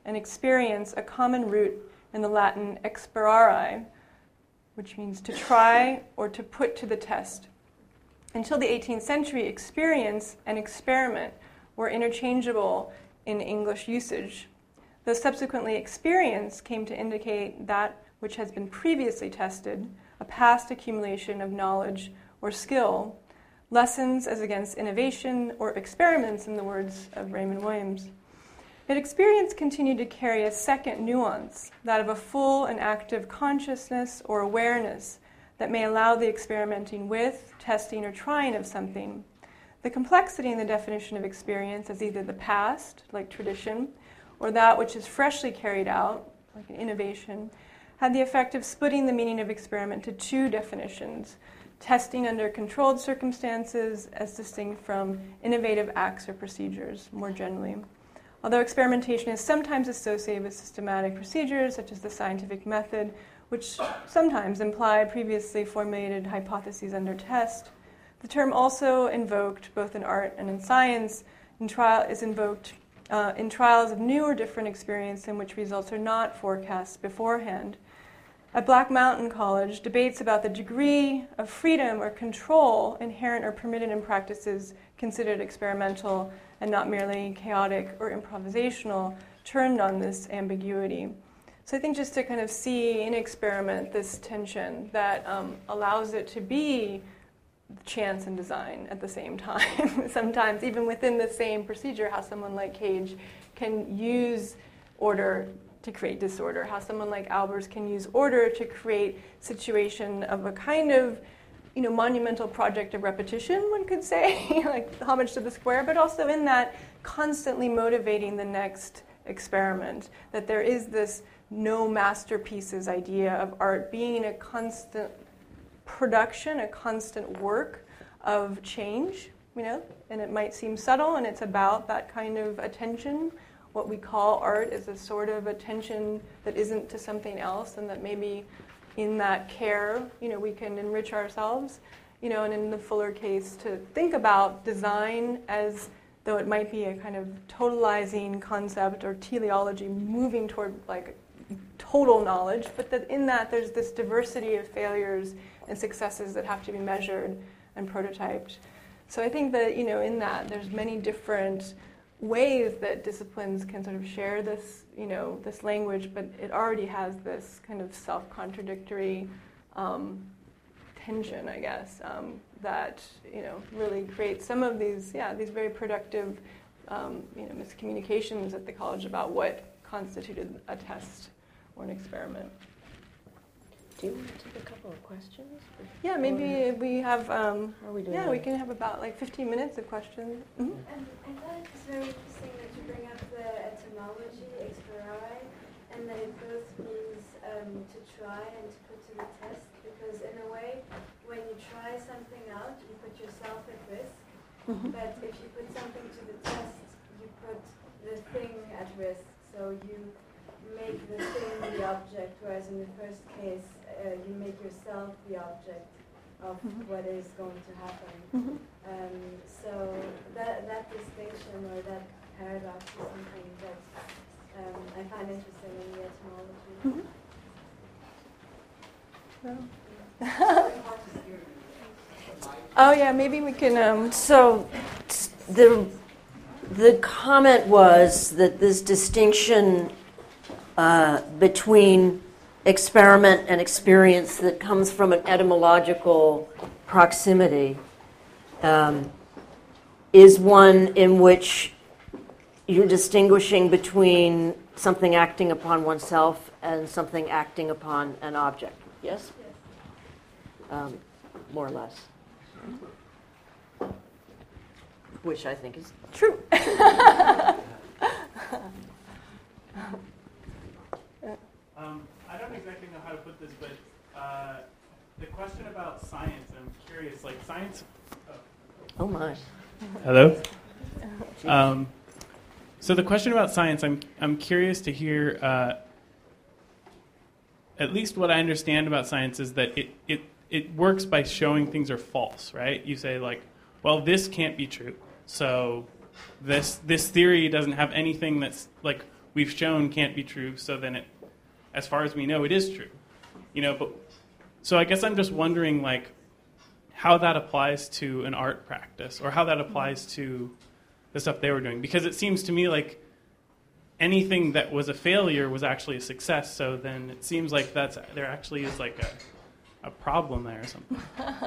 and experience a common root in the Latin experare, which means to try or to put to the test. Until the eighteenth century, experience and experiment were interchangeable in English usage, though subsequently experience came to indicate that which has been previously tested, a past accumulation of knowledge or skill, lessons as against innovation or experiments, in the words of Raymond Williams. Yet experience continued to carry a second nuance, that of a full and active consciousness or awareness that may allow the experimenting with, testing, or trying of something. The complexity in the definition of experience as either the past, like tradition, or that which is freshly carried out, like an innovation, had the effect of splitting the meaning of experiment to two definitions: testing under controlled circumstances as distinct from innovative acts or procedures, more generally. Although experimentation is sometimes associated with systematic procedures, such as the scientific method, which sometimes imply previously formulated hypotheses under test, the term also invoked, both in art and in science, in trial, is invoked uh, in trials of new or different experience in which results are not forecast beforehand. At Black Mountain College, debates about the degree of freedom or control inherent or permitted in practices considered experimental and not merely chaotic or improvisational turned on this ambiguity. So I think just to kind of see in experiment this tension that um, allows it to be chance and design at the same time. Sometimes even within the same procedure, how someone like Cage can use order to create disorder, how someone like Albers can use order to create situation of a kind of, you know, monumental project of repetition, one could say, like homage to the square, but also in that constantly motivating the next experiment, that there is this no masterpieces idea of art being a constant production, a constant work of change, you know, and it might seem subtle, and it's about that kind of attention. What we call art is a sort of attention that isn't to something else, and that maybe in that care, you know, we can enrich ourselves, you know, and in the Fuller case, to think about design as though it might be a kind of totalizing concept or teleology moving toward like total knowledge, but that in that there's this diversity of failures and successes that have to be measured and prototyped. So I think that, you know, in that there's many different ways that disciplines can sort of share this, you know, this language, but it already has this kind of self-contradictory um, tension, I guess, um, that, you know, really creates some of these, yeah, these very productive, um, you know, miscommunications at the college about what constituted a test or an experiment. Do you want to take a couple of questions? Yeah, maybe we have, um, How are we doing yeah, that? we can have about like fifteen minutes of questions. Mm-hmm. Um, I thought it was very interesting that you bring up the etymology, explorare, and that it both means um, to try and to put to the test, because in a way, when you try something out, you put yourself at risk, Mm-hmm. but if you put something to the test, you put the thing at risk, so you make the thing the object, whereas in the first case, uh, you make yourself the object of Mhm. what is going to happen. Mm-hmm. Um, so that that distinction or that paradox is something that um, I find interesting in the etymology. Oh yeah, maybe we can. Um, So t- the the comment was that this distinction uh, between experiment and experience that comes from an etymological proximity um, is one in which you're distinguishing between something acting upon oneself and something acting upon an object. Yes? Um, more or less. Which I think is true. Um, I don't exactly know how to put this, but uh, the question about science, I'm curious, like science... Oh, oh my. Hello? Um, so the question about science, I'm I'm curious to hear, uh, at least what I understand about science is that it, it, it works by showing things are false, right? You say like, well, this can't be true. So this this theory doesn't have anything that's like, we we've shown can't be true, so then it, as far as we know, it is true. You know, but so I guess I'm just wondering, like, how that applies to an art practice, or how that applies to the stuff they were doing. Because it seems to me like anything that was a failure was actually a success, so then it seems like that's there actually is like a, a problem there or something.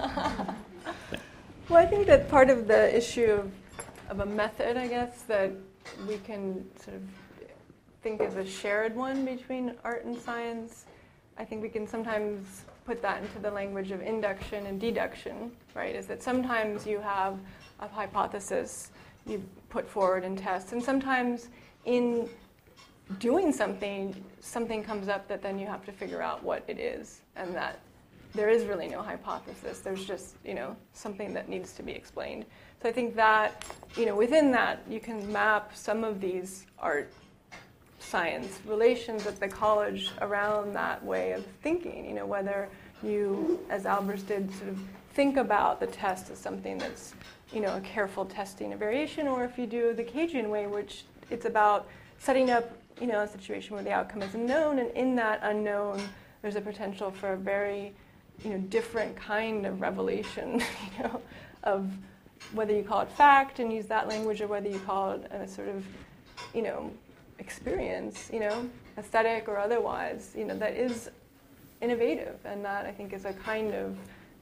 Well, I think that part of the issue of, of a method, I guess, that we can sort of think is a shared one between art and science, I think we can sometimes put that into the language of induction and deduction, right? Is that sometimes you have a hypothesis you put forward and test, and sometimes in doing something, something comes up that then you have to figure out what it is, and that there is really no hypothesis. There's just, you know, something that needs to be explained. So I think that, you know, within that, you can map some of these art science relations at the college around that way of thinking, you know, whether you, as Albers did, sort of think about the test as something that's, you know, a careful testing, a variation, or if you do the Cajun way, which it's about setting up, you know, a situation where the outcome is unknown, and in that unknown, there's a potential for a very, you know, different kind of revelation, you know, of whether you call it fact and use that language, or whether you call it a sort of, you know, experience, you know, aesthetic or otherwise, you know, that is innovative, and that I think is a kind of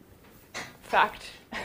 fact.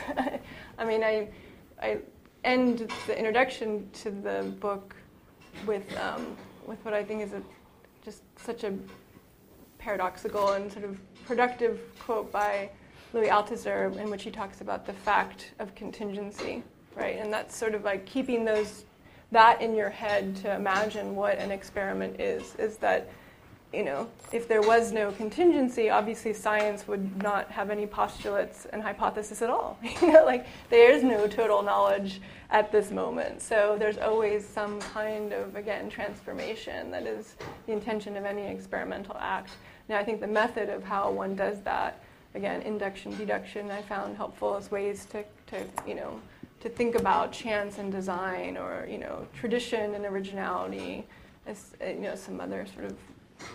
I mean, I I end the introduction to the book with um, with what I think is a just such a paradoxical and sort of productive quote by Louis Althusser, in which he talks about the fact of contingency, right? And that's sort of like keeping those that in your head to imagine what an experiment is, is that, you know, if there was no contingency, obviously science would not have any postulates and hypothesis at all. You know, like there is no total knowledge at this moment. So there's always some kind of, again, transformation that is the intention of any experimental act. Now, I think the method of how one does that, again, induction, deduction, I found helpful as ways to, to you know, to think about chance and design, or, you know, tradition and originality, as, you know, some other sort of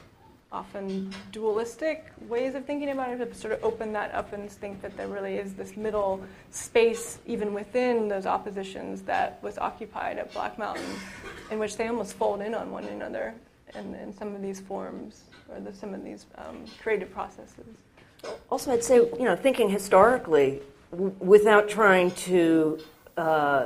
often dualistic ways of thinking about it, to sort of open that up and think that there really is this middle space, even within those oppositions, that was occupied at Black Mountain, in which they almost fold in on one another in, in some of these forms, or the, some of these um, creative processes. Also, I'd say, you know, thinking historically, w- without trying to uh,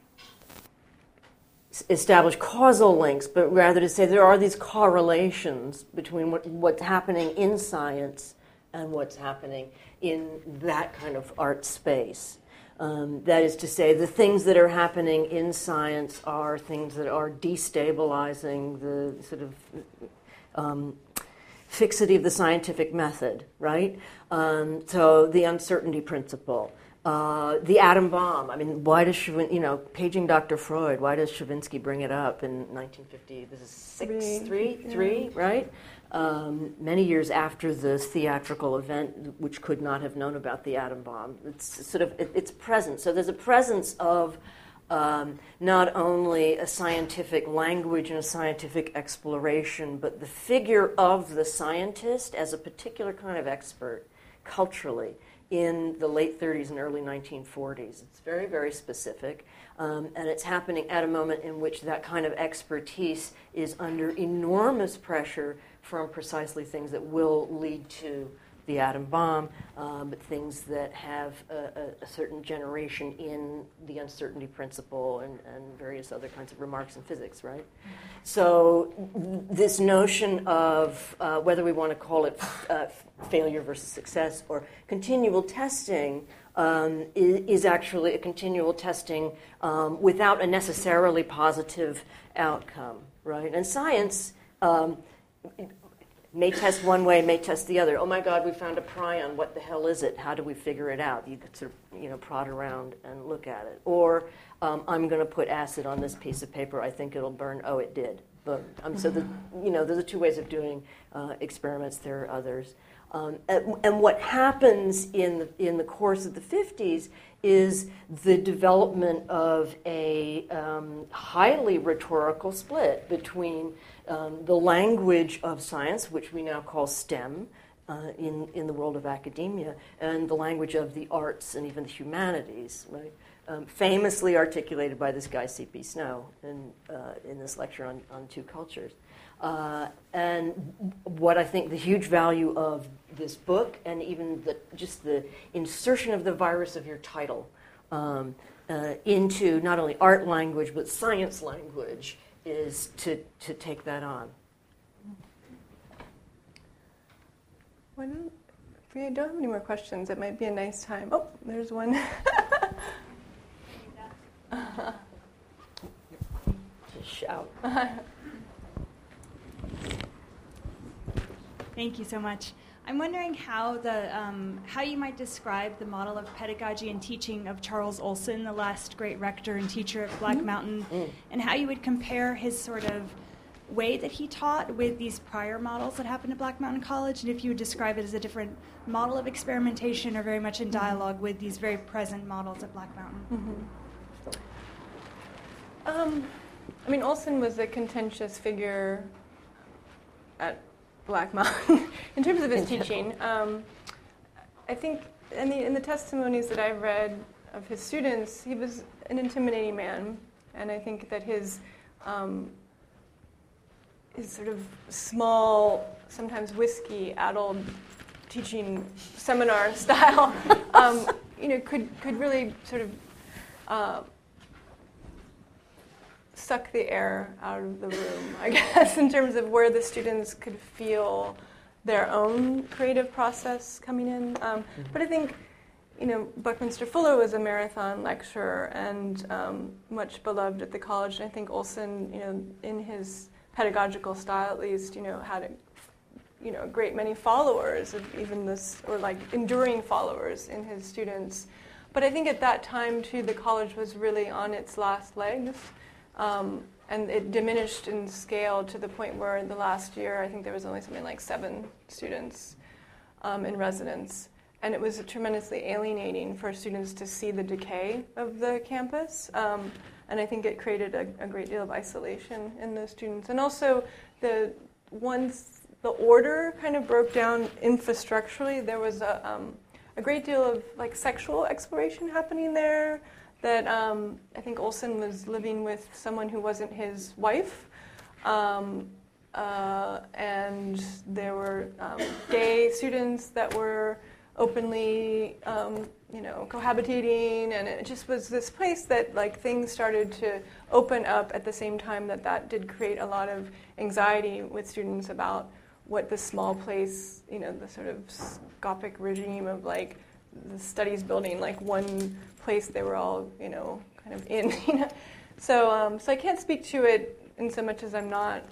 s- establish causal links, but rather to say there are these correlations between what, what's happening in science and what's happening in that kind of art space. Um, that is to say, the things that are happening in science are things that are destabilizing the sort of um, fixity of the scientific method, right? Um, so the uncertainty principle, uh, the atom bomb. I mean, why does Chawin, you know, paging Doctor Freud? Why does Stravinsky bring it up in nineteen fifty? This is six, three, yeah. three, right? Um, many years after the theatrical event, which could not have known about the atom bomb. It's sort of it, it's present. So there's a presence of um, not only a scientific language and a scientific exploration, but the figure of the scientist as a particular kind of expert culturally in the late thirties and early nineteen forties. It's very, very specific, um, and it's happening at a moment in which that kind of expertise is under enormous pressure from precisely things that will lead to the atom bomb, um, but things that have a, a, a certain generation in the uncertainty principle and, and various other kinds of remarks in physics, right? So this notion of uh, whether we want to call it uh, failure versus success or continual testing um, is, is actually a continual testing um, without a necessarily positive outcome, right? And science um, may test one way, may test the other. Oh my God, we found a prion. What the hell is it? How do we figure it out? You could sort of, you know, prod around and look at it. Or um, I'm going to put acid on this piece of paper. I think it'll burn. Oh, it did. But um, so the, you know, there's the two ways of doing uh, experiments. There are others. Um, and, and what happens in the, in the course of the fifties is the development of a um, highly rhetorical split between um, the language of science, which we now call STEM uh, in, in the world of academia, and the language of the arts and even the humanities, right? Um, famously articulated by this guy, C P Snow, in, uh, in this lecture on, on two cultures. Uh, and what I think the huge value of this book, and even the, just the insertion of the virus of your title um, uh, into not only art language but science language, is to, to take that on. Well, if we don't have any more questions, it might be a nice time. Oh, there's one. Just shout. Thank you so much. I'm wondering how the um, how you might describe the model of pedagogy and teaching of Charles Olson, the last great rector and teacher at Black mm-hmm. Mountain, mm. and how you would compare his sort of way that he taught with these prior models that happened at Black Mountain College, and if you would describe it as a different model of experimentation or very much in dialogue mm-hmm. with these very present models at Black Mountain. Mm-hmm. Um, I mean, Olson was a contentious figure at Black Mountain in terms of his teaching. Um, I think in the, in the testimonies that I've read of his students, he was an intimidating man, and I think that his um, his sort of small, sometimes whiskey-addled teaching seminar style, um, you know, could could really sort of uh, suck the air out of the room, I guess, in terms of where the students could feel their own creative process coming in. Um, mm-hmm. But I think, you know, Buckminster Fuller was a marathon lecturer and um, much beloved at the college. And I think Olson, you know, in his pedagogical style at least, you know, had a, you know, a great many followers, of even this, or like enduring followers in his students. But I think at that time, too, the college was really on its last legs. Um, and it diminished in scale to the point where in the last year, I think there was only something like seven students um, in residence. And it was tremendously alienating for students to see the decay of the campus. Um, and I think it created a, a great deal of isolation in those students. And also, the once the order kind of broke down infrastructurally, there was a, um, a great deal of like sexual exploration happening there. That um, I think Olson was living with someone who wasn't his wife, um, uh, and there were um, gay students that were openly, um, you know, cohabitating, and it just was this place that like things started to open up at the same time that that did create a lot of anxiety with students about what this small place, you know, the sort of Gothic regime of like the studies building, like one place they were all, you know, kind of in, you know. So, um, so I can't speak to it in so much as I'm not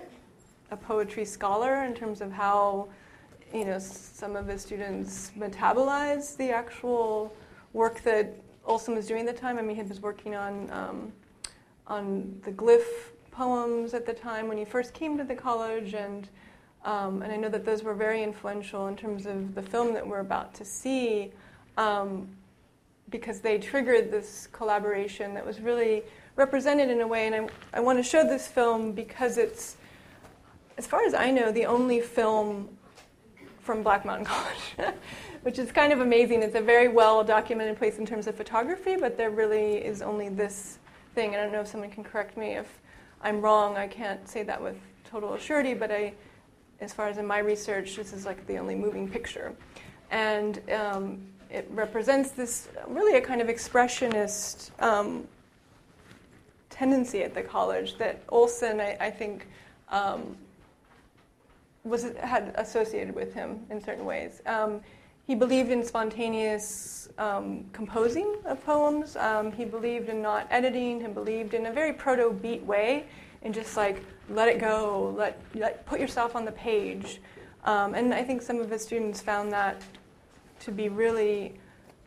a poetry scholar in terms of how, you know, some of his students metabolize the actual work that Olson was doing at the time. I mean, he was working on um, on the glyph poems at the time when he first came to the college, and um, and I know that those were very influential in terms of the film that we're about to see. Um, because they triggered this collaboration that was really represented in a way. And I, I want to show this film because it's, as far as I know, the only film from Black Mountain College, which is kind of amazing. It's a very well-documented place in terms of photography, but there really is only this thing. I don't know if someone can correct me if I'm wrong. I can't say that with total surety, but I, as far as in my research, this is like the only moving picture. And um, it represents this really a kind of expressionist um, tendency at the college that Olson, I, I think, um, was had associated with him in certain ways. Um, he believed in spontaneous um, composing of poems. Um, he believed in not editing. He believed in a very proto-beat way, in just like let it go, let, let put yourself on the page. Um, and I think some of his students found that to be really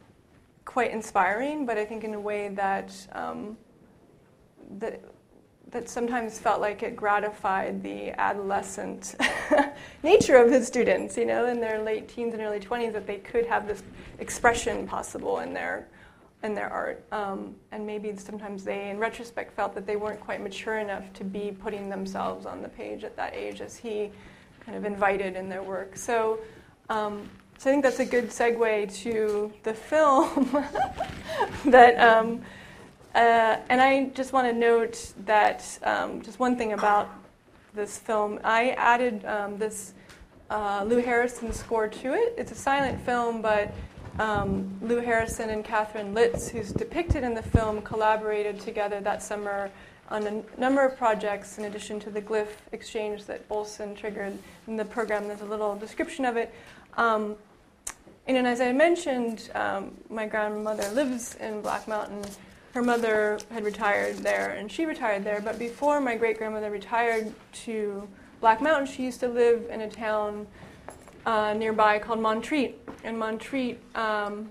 quite inspiring, but I think in a way that um, that that sometimes felt like it gratified the adolescent nature of his students, you know, in their late teens and early twenties, that they could have this expression possible in their in their art. Um, and maybe sometimes they, in retrospect, felt that they weren't quite mature enough to be putting themselves on the page at that age, as he kind of invited in their work. So, um, so I think that's a good segue to the film. that, um, uh, and I just want to note that um, just one thing about this film, I added um, this uh, Lou Harrison score to it. It's a silent film, but um, Lou Harrison and Catherine Litz, who's depicted in the film, collaborated together that summer on a number of projects in addition to the glyph exchange that Olson triggered in the program. There's a little description of it. Um, and as I mentioned, um, my grandmother lives in Black Mountain. Her mother had retired there, and she retired there. But before my great-grandmother retired to Black Mountain, she used to live in a town uh, nearby called Montreat. And Montreat um,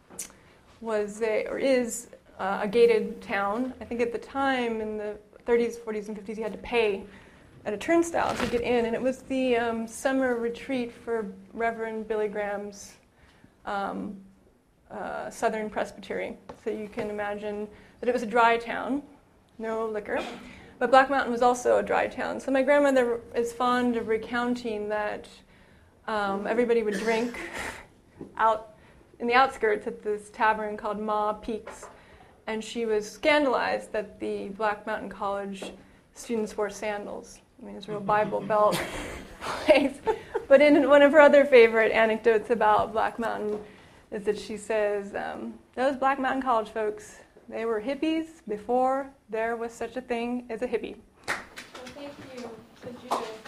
was a, or is uh, a gated town. I think at the time, in the thirties, forties, and fifties, you had to pay at a turnstile to get in. And it was the um, summer retreat for Reverend Billy Graham's um, uh, Southern Presbytery. So you can imagine that it was a dry town, no liquor. But Black Mountain was also a dry town. So my grandmother is fond of recounting that um, everybody would drink out in the outskirts at this tavern called Ma Peaks, and she was scandalized that the Black Mountain College students wore sandals. I mean, it's a real Bible Belt place. But in one of her other favorite anecdotes about Black Mountain is that she says, um, those Black Mountain College folks, they were hippies before there was such a thing as a hippie. So thank you to Judith.